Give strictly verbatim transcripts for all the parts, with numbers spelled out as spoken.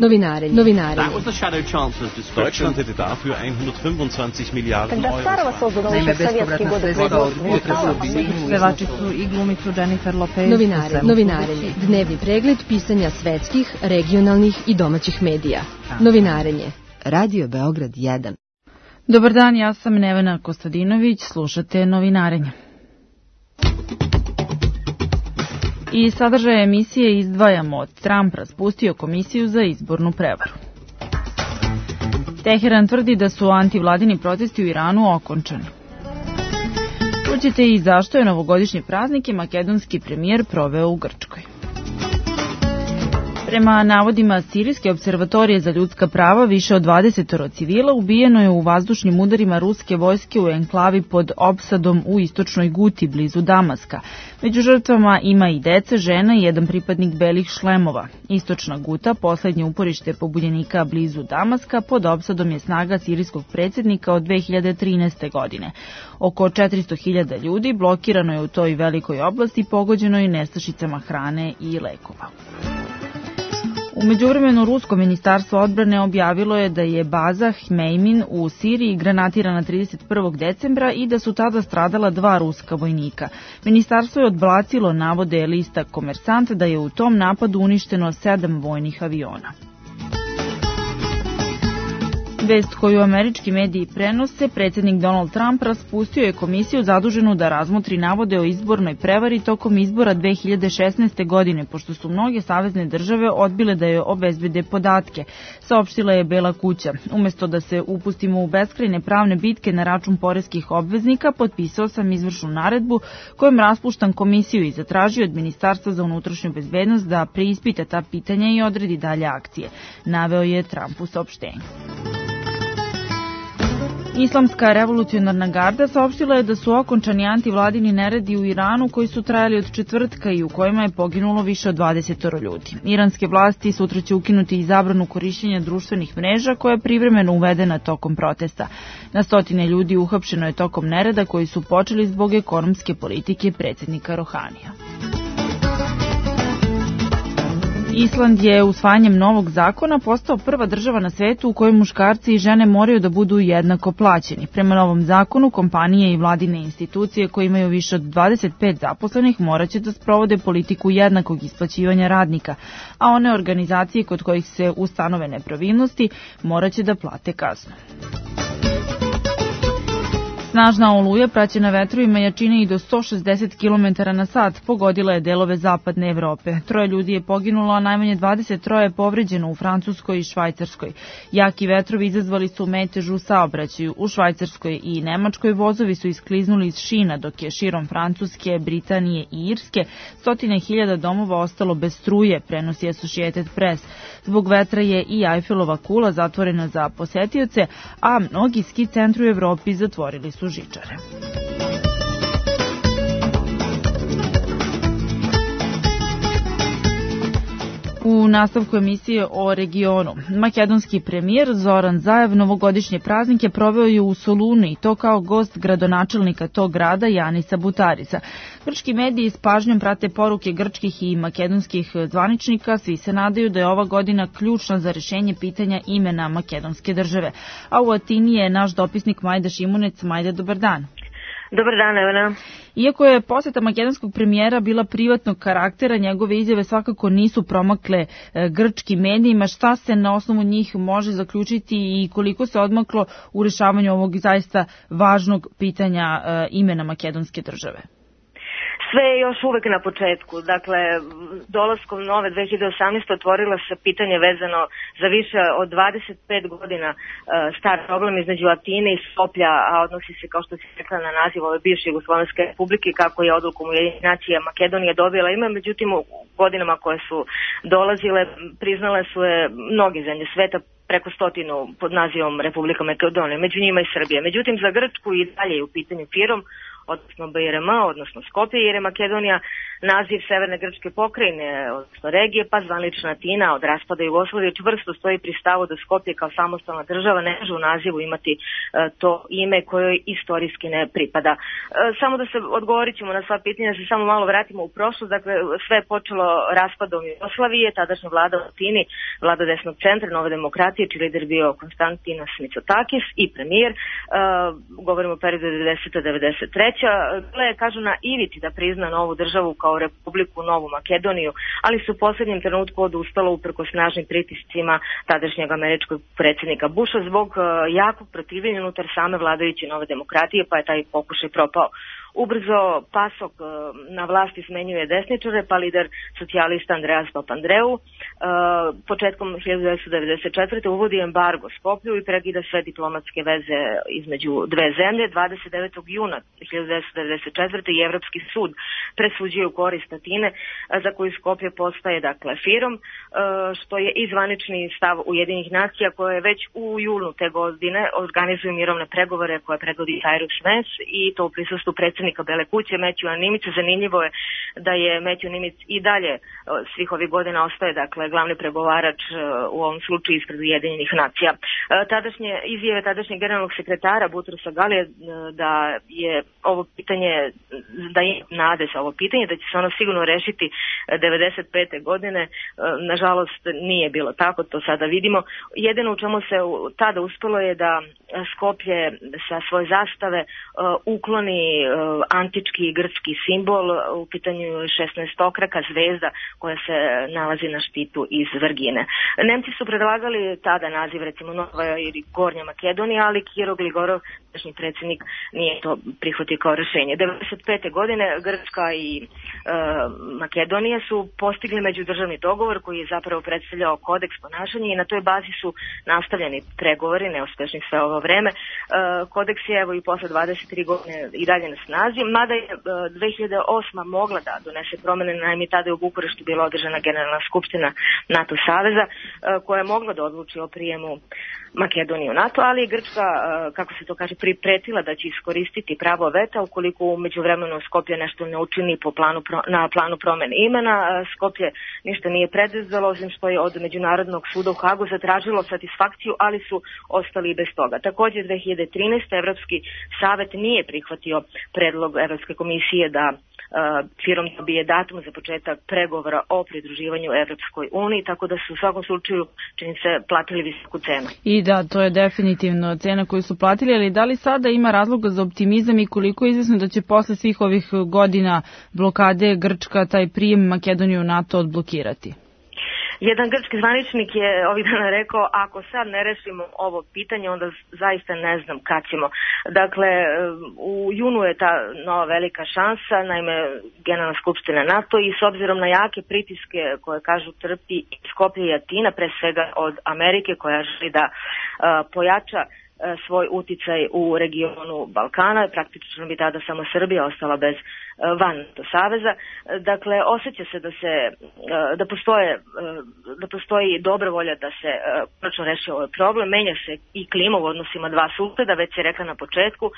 Novinarenje. Novinarenje. Deutschland hätte dafür hundertfünfundzwanzig Miliarden Euro. Naime, bespovratna sredstva od budžeta bi njih Pevačicu i glumicu Jennifer Lopez. Novinarenje. Novinarenje. Dnevni pregled pisanja svetskih, regionalnih i domaćih medija. Novinarenje. Radio Beograd jedan. Dobar dan, ja sam Nevena Kostadinović, slušate Novinarenje. I sadržaj emisije izdvajamo od Trump raspustio komisiju za izbornu prevaru. Teheran tvrdi da su antivladini protesti u Iranu okončani. Čućete i zašto je novogodišnje praznike makedonski premijer proveo u Grčkoj. Prema navodima Sirijske observatorije za ljudska prava, više od dvadeset civila ubijeno je u vazdušnim udarima ruske vojske u enklavi pod Opsadom u istočnoj Guti, blizu Damaska. Među žrtvama ima i dece, žena i jedan pripadnik belih šlemova. Istočna Guta, poslednje uporište pobunjenika blizu Damaska, pod Opsadom je snaga sirijskog predsjednika od dve hiljade trinaeste. godine. Oko četiristo hiljada ljudi blokirano je u toj velikoj oblasti, pogođeno je nestašicama hrane i lekova. U međuvremenu, Rusko ministarstvo odbrane objavilo je da je baza Hmejmin u Siriji granatirana trideset prvog decembra i da su tada stradala dva ruska vojnika. Ministarstvo je odbacilo navode lista Komersant da je u tom napadu uništeno sedam vojnih aviona. Vest koju američki mediji prenose, predsjednik Donald Trump raspustio je komisiju zaduženu da razmotri navode o izbornoj prevari tokom izbora dve hiljade šesnaeste. godine, pošto su mnoge savezne države odbile da joj obezbede podatke, saopštila je Bela kuća. Umesto da se upustimo u beskrajne pravne bitke na račun poreskih obveznika, potpisao sam izvršnu naredbu kojom raspuštam komisiju i zatražio od Ministarstva za unutrašnju bezbednost da preispita ta pitanja i odredi dalje akcije, naveo je Trump u saopštenju. Islamska revolucionarna garda saopštila je da su okončani antivladini neredi u Iranu koji su trajali od četvrtka i u kojima je poginulo više od dvadeset ljudi. Iranske vlasti sutra će ukinuti i zabranu korišćenja društvenih mreža koja je privremeno uvedena tokom protesta. Na stotine ljudi uhapšeno je tokom nereda koji su počeli zbog ekonomske politike predsjednika Rohanija. Island je usvajanjem novog zakona postao prva država na svetu u kojoj muškarci i žene moraju da budu jednako plaćeni. Prema novom zakonu, kompanije i vladine institucije koje imaju više od dvadeset pet zaposlenih moraće da sprovode politiku jednakog isplaćivanja radnika, a one organizacije kod kojih se ustanove nepravilnosti moraće da plate kaznu. Snažna oluja praćena vetrovima jačine i do sto šezdeset kilometara na sat pogodila je delove zapadne Evrope. Troje ljudi je poginulo, a najmanje dvadeset troje je povređeno u Francuskoj i Švajcarskoj. Jaki vetrovi izazvali su metež u saobraćaju. U Švajcarskoj i Nemačkoj vozovi su iskliznuli iz šina, dok je širom Francuske, Britanije i Irske stotine hiljada domova ostalo bez struje, prenosi Associated Press. Zbog vetra je i Eiffelova kula zatvorena za posetioce, a mnogi ski centri u Evropi zatvorili su žičare. U nastavku emisije o regionu, makedonski premijer Zoran Zaev novogodišnje praznike proveo je u Solunu i to kao gost gradonačelnika tog grada Janisa Butarisa. Grčki mediji s pažnjom prate poruke grčkih i makedonskih zvaničnika, svi se nadaju da je ova godina ključna za rešenje pitanja imena makedonske države. A u Atini je naš dopisnik Majda Šimunec. Majda, dobar dan. Dobar dan, Evena. Iako je poseta makedonskog premijera bila privatnog karaktera, njegove izjave svakako nisu promakle e, grčkim medijima. Šta se na osnovu njih može zaključiti i koliko se odmaklo u rešavanju ovog zaista važnog pitanja e, imena makedonske države? Sve je još uvek na početku. Dakle, dolaskom nove dve hiljade osamnaeste. otvorilo se pitanje vezano za više od dvadeset pet godina star problem između Atine i Skoplja, a odnosi se, kao što se rekla, na naziv ove bivše Jugoslovenske republike, kako je odlukom Ujedinjenih nacija Makedonija dobila ime. Međutim, u godinama koje su dolazile, priznale su je mnoge zemlje sveta, preko stotinu pod nazivom Republika Makedonija, među njima i Srbija. Međutim, za Grčku i dalje je u pitanju Firom, odnosno B R M, odnosno Skopje, jer je Makedonija naziv Severne Grčke pokrajine, odnosno regije, pa zvanična Atina od raspada Jugoslavije čvrsto stoji pri stavu da Skopje kao samostalna država ne može u nazivu imati to ime koje istorijski ne pripada. Samo da se odgovorit ćemo na sva pitanja, da se samo malo vratimo u prošlost. Dakle, sve je počelo raspadom Jugoslavije, tadašnja vlada u Atini, vlada desnog centra, Nove demokratije, čiji lider bio Konstantinos Mitsotakis i premijer. Govorimo o periodu devedesete do devedeset treće. Bila je, kažu, na ivici da prizna novu državu kao Republiku Novu Makedoniju, ali su u posljednjem trenutku odustalo uprko snažnim pritiscima tadašnjeg američkog predsjednika Busha zbog jakog protivljenja unutar same vladajuće Nove demokratije, pa je taj pokušaj propao. Ubrzo PASOK na vlasti smenjuje desničare, pa lider socijalista Andreas Papandreou početkom hiljadu devetsto devedeset četvrte uvodi embargo Skoplju i prekida sve diplomatske veze između dve zemlje. dvadeset devetog juna hiljadu devetsto devedeset četvrte i Evropski sud presuđuje u korist Atine, za koju Skoplje postaje, dakle, firom, što je i zvanični stav Ujedinjenih nacija, koje već u julu te godine organizuju mirovne pregovore koje predvodi Cyrus Vance, i to u prisustvu predsjednika Bele kuće Matthewa Nimica. Zanimljivo je da je Matthew Nimic i dalje svih ovih godina ostaje, dakle, glavni pregovarač u ovom slučaju ispred Ujedinjenih nacija. Tadašnje izjave tadašnjeg generalnog sekretara Butrusa Galija da je ovo pitanje, da je nade sa ovo pitanje, da će se ono sigurno rešiti devedeset pete godine, nažalost nije bilo tako, to sada vidimo. Jedino u čemu se tada uspelo je da Skoplje sa svoje zastave ukloni antički grčki simbol, u pitanju je šesnaestokraka zvezda koja se nalazi na štitu iz Vrgine. Nemci su predlagali tada naziv, recimo, Nova ili Gornja Makedonija, ali Kiro Gligorov, tadašnji predsjednik, nije to prihvatio kao rješenje. devedeset pete godine Grčka i e, Makedonija su postigli međudržavni dogovor koji je zapravo predstavljao kodeks ponašanja i na toj bazi su nastavljeni pregovori, neuspešni sve ovo vreme. E, kodeks je, evo, i posle dvadeset tri godine i dalje na snazi, mada je dve hiljade osme. mogla da donese promene. Naime, tada je u Bukureštu bila održana generalna skupština NATO saveza koja je mogla da odluči o prijemu Makedonije u NATO, ali je Grčka, kako se to kaže, pripretila da će iskoristiti pravo veta ukoliko u međuvremenu Skopje nešto ne učini po planu, na planu promene imena. Skopje ništa nije preduzelo, osim što je od Međunarodnog suda u Hagu zatražilo satisfakciju, ali su ostali bez toga. Također dve hiljade trinaeste. Evropski savet nije prihvatio predlog Evropske komisije da firom dobije datum za početak pregovora o pridruživanju Evropskoj uniji, tako da su u svakom slučaju, čini se, platili visoku cenu. I da, to je definitivno cena koju su platili, ali da li sada ima razloga za optimizam i koliko je izvesno da će posle svih ovih godina blokade Grčka taj prijem Makedoniju u NATO odblokirati? Jedan grčki zvaničnik je ovih dana rekao, ako sad ne rešimo ovo pitanje, onda zaista ne znam kad ćemo. Dakle, u junu je ta nova velika šansa, naime, Generalna skupština NATO, i s obzirom na jake pritiske koje, kažu, trpi Skopje i Atina, pre svega od Amerike, koja želi da uh, pojača svoj uticaj u regionu Balkana, praktično bi tada samo Srbija ostala bez van NATO saveza. Dakle, osjeća se da se da postoje da postoji dobra volja da se konačno reši ovaj problem. Menja se i klima u odnosima dva suseda, već se rekla na početku.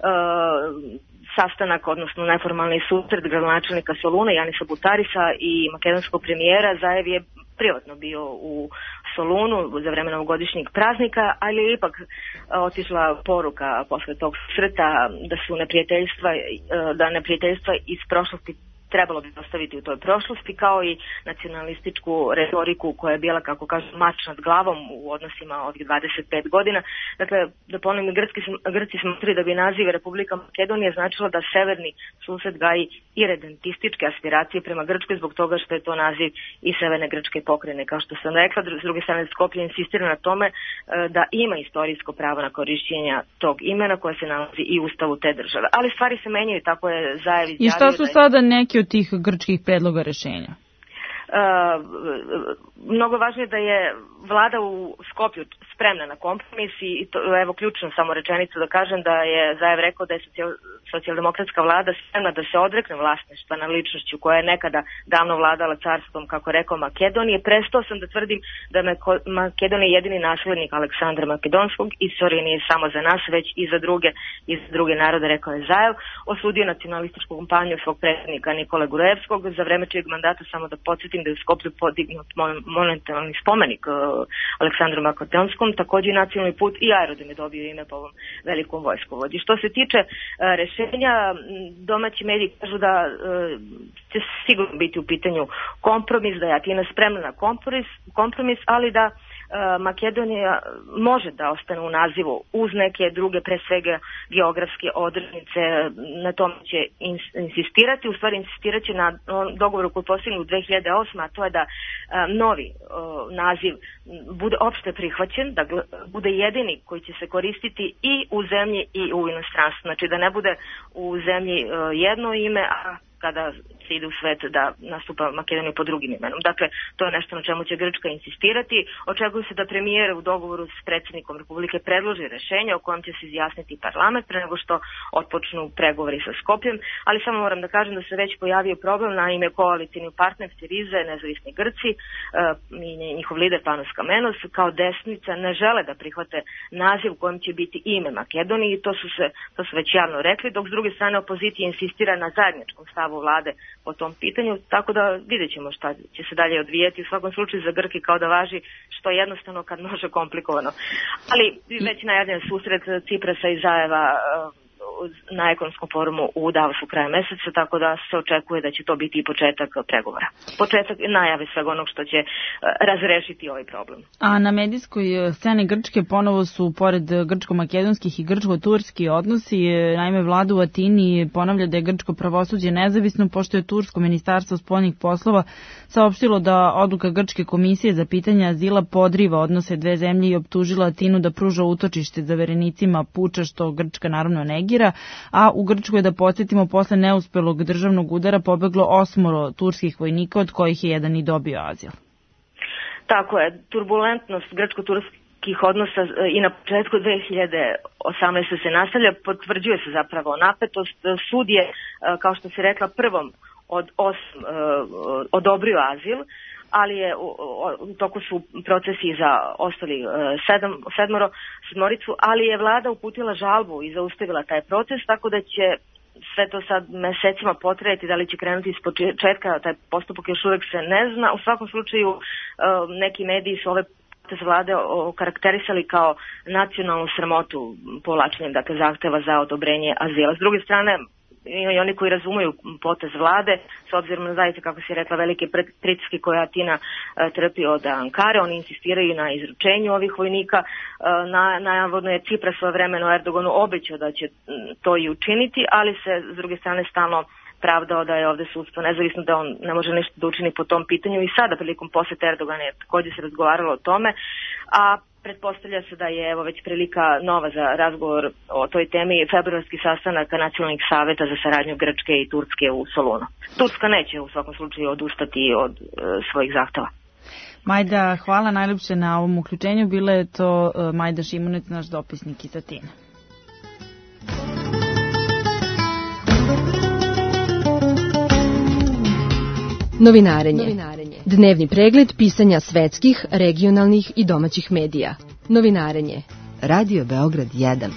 Sastanak, odnosno neformalni susret gradonačelnika Soluna, Janisa Butarisa, i makedonskog premijera Zaev je privatno bio u Solunu za vreme novogodišnjeg praznika, ali je ipak otišla poruka posle tog susreta da su neprijateljstva, da neprijateljstva iz prošlosti trebalo bi ostaviti u toj prošlosti, kao i nacionalističku retoriku koja je bila, kako kažu, mač nad glavom u odnosima ovih dvadeset pet godina. Dakle, da ponovim, Grci, Grci smatraju da bi naziv Republika Makedonija značilo da severni sused gaji i redentističke aspiracije prema Grčkoj zbog toga što je to naziv i severne grčke pokrajine. Kao što sam rekla, s druge strane Skopje insistira na tome da ima istorijsko pravo na korišćenja tog imena koje se nalazi i u ustavu te države. Ali stvari se menjaju, tako je Zaev izjavio. I šta su sada neki od tih grčkih predloga rešenja? Uh, mnogo važno je da je vlada u Skopju spremna na kompromis i to, evo, ključno samo rečenicu da kažem, da je Zaev rekao da je socijaldemokratska vlada spremna da se odrekne vlasništva na ličnošću koja je nekada davno vladala carstvom, kako rekao, Makedonije. Prestao sam da tvrdim da je Makedonija jedini naslednik Aleksandra Makedonskog. Istorija nije samo za nas, već i za druge, i za druge narode, rekao je Zajev. Osudio nacionalističku kampanju svog predsjednika Nikole Gurevskog, za vreme čijeg mandata, samo da podsjetim, da je u Skoplju podignut monumentalni spomenik uh, Aleksandru Makedonskom, također i nacionalni put i aerodrom je dobio ime po ovom velikom vojskovodi. Što se tiče uh, rešenja, domaći mediji kažu da uh, će sigurno biti u pitanju kompromis, da je Atina spremna na kompromis, kompromis ali da Makedonija može da ostane u nazivu uz neke druge, pre svega geografske odrednice. Na tome će insistirati, u stvari insistirat će na dogovoru koji postignu u dve hiljade osme. a to je da novi naziv bude opšte prihvaćen, da bude jedini koji će se koristiti i u zemlji i u inostranstvu. Znači da ne bude u zemlji jedno ime, a kada se ide u svet da nastupa Makedonija pod drugim imenom. Dakle, to je nešto na čemu će Grčka insistirati. Očekuje se da premijer u dogovoru s predsjednikom Republike predloži rešenje o kojem će se izjasniti parlament pre nego što otpočnu pregovori sa Skopjem, ali samo moram da kažem da se već pojavio problem. Naime, koalicijni partner Siriza, nezavisni Grci i njihov lider Panos Kamenos kao desnica ne žele da prihvate naziv u kojem će biti ime Makedoniji i to su, se, to su već javno rekli, dok s druge strane opozicija insistira na zajedničkom stavu vlade po tom pitanju, tako da vidjet ćemo šta će se dalje odvijeti. U svakom slučaju za Grke kao da važi što jednostavno kad može komplikovano. Ali već najavljen susret Ciprasa i Zajeva na ekonomskom forumu u Davosu kraja meseca, tako da se očekuje da će to biti i početak pregovora. Početak najave svega onog što će razrešiti ovaj problem. A na medijskoj sceni Grčke ponovo su, pored grčko-makedonskih i grčko-turski odnosi, naime vlada u Atini ponavlja da je grčko pravosuđe nezavisno, pošto je tursko ministarstvo spoljnih poslova saopštilo da odluka Grčke komisije za pitanja azila podriva odnose dve zemlje i optužila Atinu da pruža utočište zaverenicima puča, što Grčka naravno negira, a u Grčkoj, da podsjetimo, posle neuspelog državnog udara pobeglo osmoro turskih vojnika, od kojih je jedan i dobio azil. Tako je, turbulentnost grčko-turskih odnosa i na početku dve hiljade osamnaeste. se nastavlja, potvrđuje se zapravo napetost. Sud je, kao što si rekla, prvom od osam odobrio azil, ali je u, u toku su procesi za ostali sedam, sedmoro, sedmoricu, ali je vlada uputila žalbu i zaustavila taj proces, tako da će sve to sad mesecima potrajati, da li će krenuti iz početka, taj postupak još uvek se ne zna. U svakom slučaju neki mediji su ove potez vlade okarakterisali kao nacionalnu sramotu povlačenjem, dakle, zahteva za odobrenje azila. S druge strane, i oni koji razumeju potez vlade, s obzirom na zaista, kako si rekla, velike pritiske koje Atina trpi od Ankare, oni insistiraju na izručenju ovih vojnika. Na, navodno je Cipras svojevremeno Erdoganu obećao da će to i učiniti, ali se s druge strane stalno pravdao da je ovde sudstvo nezavisno, da on ne može nešto da učini po tom pitanju i sada prilikom posete Erdogana je također se razgovaralo o tome, a pretpostavlja se da je evo već prilika nova za razgovor o toj temi, februarski sastanak nacionalnih saveta za saradnju Grčke i Turske u Solunu. Turska neće u svakom slučaju odustati od e, svojih zahteva. Majda, hvala najljepše na ovom uključenju. Bila je to e, Majda Šimunec, naš dopisnik iz Atine. Novinarenje. Novinarenje. Dnevni pregled pisanja svetskih, regionalnih i domaćih medija. Novinarenje. Radio Beograd jedan.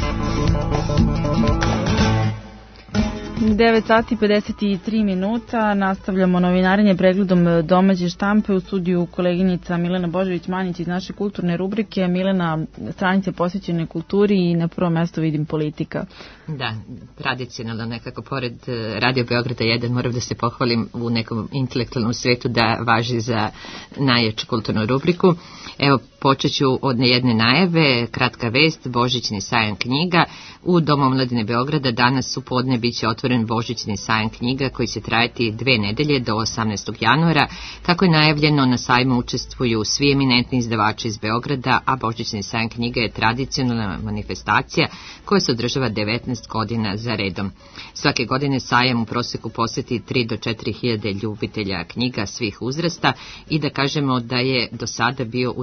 devet sati pedeset tri minuta, nastavljamo novinarenje pregledom domaće štampe. U studiju koleginica Milena Božović-Manić iz naše kulturne rubrike. Milena, stranice posvećene kulturi i na prvo mesto vidim politika. Da, tradicionalno nekako pored Radio Beograda jedan moram da se pohvalim u nekom intelektualnom svetu da važi za najjaču kulturnu rubriku. Evo, počet ću od jedne najave, kratka vest, Božićni sajam knjiga. U Domu omladine Beograda danas u podne biće otvoren Božićni sajam knjiga koji će trajati dve nedelje do osamnaestog januara. Kako je najavljeno, na sajmu učestvuju svi eminentni izdavači iz Beograda, a Božićni sajam knjiga je tradicionalna manifestacija koja se održava devetnaest godina za redom. Svake godine sajam u proseku poseti tri do četiri hiljade ljubitelja knjiga svih uzrasta i da kažemo da je do sada bio u Domu sindikata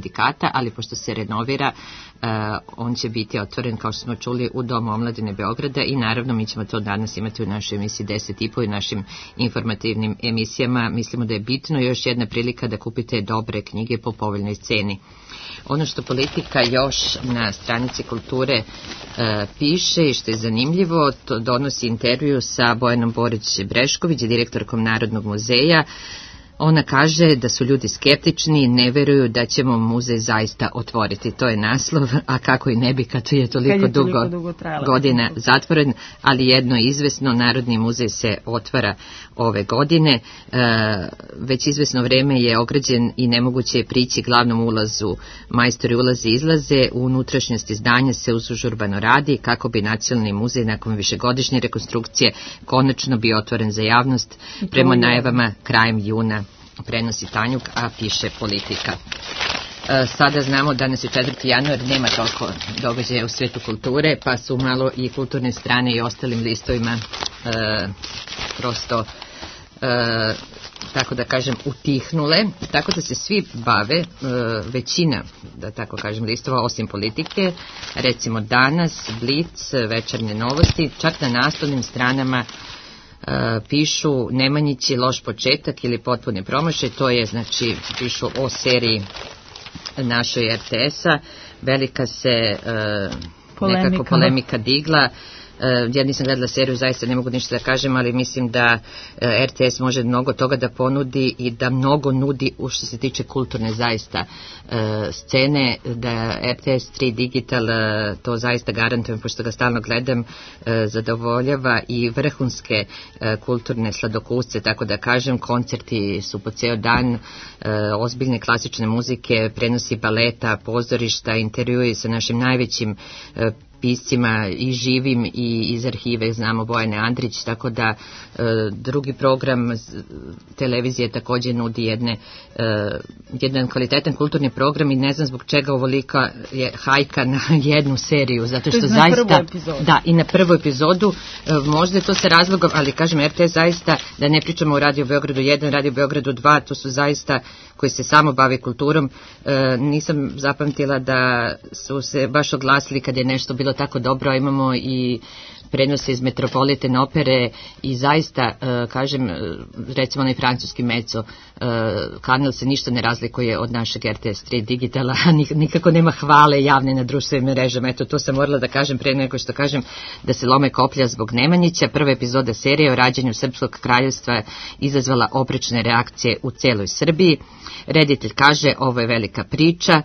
sindikata, ali pošto se renovira, uh, on će biti otvoren, kao što smo čuli, u Domu omladine Beograda i naravno mi ćemo to danas imati u našoj emisiji deset i po i našim informativnim emisijama. Mislimo da je bitno još jedna prilika da kupite dobre knjige po povoljnoj ceni. Ono što Politika još na stranici kulture e, piše i što je zanimljivo, to donosi intervju sa Bojanom Borić-Brešković, direktorkom Narodnog muzeja. Ona kaže da su ljudi skeptični, ne veruju da ćemo muzej zaista otvoriti. To je naslov, a kako i ne bi kad je toliko, kad je toliko dugo, dugo godina zatvoren, ali jedno je izvesno, Narodni muzej se otvara ove godine. E, već izvesno vreme je ograđen i nemoguće je prići glavnom ulazu. Majstori ulaze i izlaze, u unutrašnjosti zdanja se usužurbano radi kako bi Nacionalni muzej nakon višegodišnje rekonstrukcije konačno bio otvoren za javnost prema najavama krajem juna. Prenosi Tanjuk, a piše Politika. E, sada znamo da danas je četvrti januar, nema toliko događaja u svetu kulture, pa su malo i kulturne strane i ostalim listovima e, prosto, e, tako da kažem, utihnule, tako da se svi bave, e, većina, da tako kažem, listova, osim Politike, recimo Danas, Blic, Večernje novosti, čak na naslovnim stranama Uh, pišu Nemanjići loš početak ili potpuni promašaj, to je, znači, pišu o seriji našoj R T S-a, velika se uh, polemika. nekako polemika digla. Uh, ja nisam gledala seriju, zaista ne mogu ništa da kažem, ali mislim da uh, R T S može mnogo toga da ponudi i da mnogo nudi u što se tiče kulturne zaista uh, scene, da R T S tri Digital, uh, to zaista garantujem, pošto ga stalno gledam, uh, zadovoljava i vrhunske uh, kulturne sladokusce, tako da kažem, koncerti su po ceo dan, uh, ozbiljne klasične muzike, prenosi baleta, pozorišta, intervjui sa našim najvećim uh, piscima i živim i iz arhive, znamo Bojane Andrić, tako da e, drugi program televizije također nudi jedne, e, jedan kvalitetan kulturni program i ne znam zbog čega ovolika je hajka na jednu seriju, zato što zaista, da, i na prvu epizodu, e, možda je to sa razlogom, ali kažem R T S zaista, da ne pričamo o Radio Beogradu jedan, Radio Beogradu dva, to su zaista koji se samo bave kulturom, e, nisam zapamtila da su se baš oglasili kad je nešto bilo tako dobro, imamo i prenose iz Metropolitan opere i zaista, uh, kažem, recimo onaj francuski meco, uh, kanal se ništa ne razlikuje od našeg R T S tri Digitala, nikako nema hvale javne na društvenim mrežama. Eto, to sam morala da kažem pre nego što kažem da se lome koplja zbog Nemanjića. Prva epizoda serije o rađenju Srpskog kraljevstva izazvala oprečne reakcije u celoj Srbiji. Reditelj kaže, ovo je velika priča.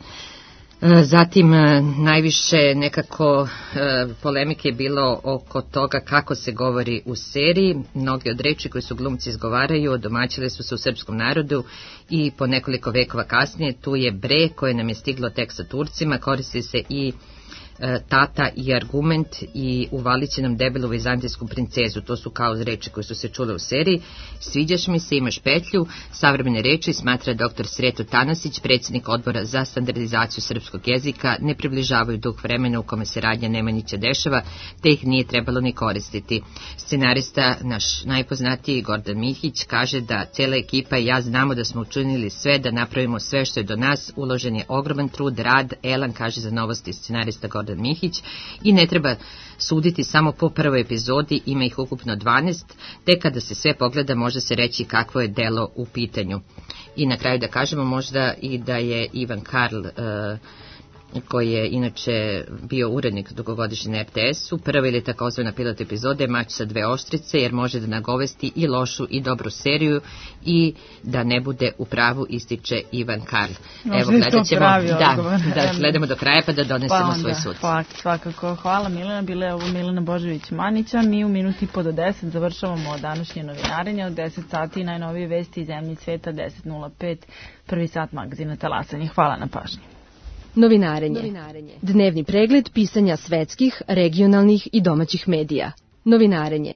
Zatim najviše nekako polemike je bilo oko toga kako se govori u seriji. Mnogi od reči koje su glumci izgovaraju odomaćile su se u srpskom narodu i po nekoliko vekova kasnije tu je bre koje nam je stiglo tek sa Turcima, koristi se i tata i argument i uvalit će nam debelu vizantijsku princezu. To su kao reči koje su se čule u seriji. Sviđaš mi se, imaš petlju, savremene reči, smatra doktor Sreto Tanasić, predsjednik odbora za standardizaciju srpskog jezika, ne približavaju duh vremena u kome se radnja Nemanjića dešava, te ih nije trebalo ni koristiti. Scenarista, naš najpoznatiji Gordan Mihić, kaže da cela ekipa i ja znamo da smo učinili sve da napravimo sve što je do nas, uložen je ogroman trud, rad, elan, kaže za Novosti scenarista Gordan Mihić, i ne treba suditi samo po prvoj epizodi, ima ih ukupno dvanaest, te kada se sve pogleda može se reći kakvo je delo u pitanju. I na kraju da kažemo možda i da je Ivan Karl, uh, koji je inače bio urednik dugogodišnji na R T S-u, prva ili takozvana pilot epizode Mač sa dve oštrice, jer može da nagovesti i lošu i dobru seriju i da ne bude u pravu, ističe Ivan Karl. No, evo, gledat ćemo, da, da gledamo do kraja pa da donesemo pa svoj sud. Pa, svakako. Hvala Milena, bila je ovo Milena Božović-Manića. Mi u minuti po do deset završavamo današnje novinarenje, od deset sati najnovije vesti iz zemlje i sveta, deset nula pet, prvi sat magazina Talasanje. Hvala na pažnji. Novinarenje. Novinarenje. Dnevni pregled pisanja svetskih, regionalnih i domaćih medija. Novinarenje.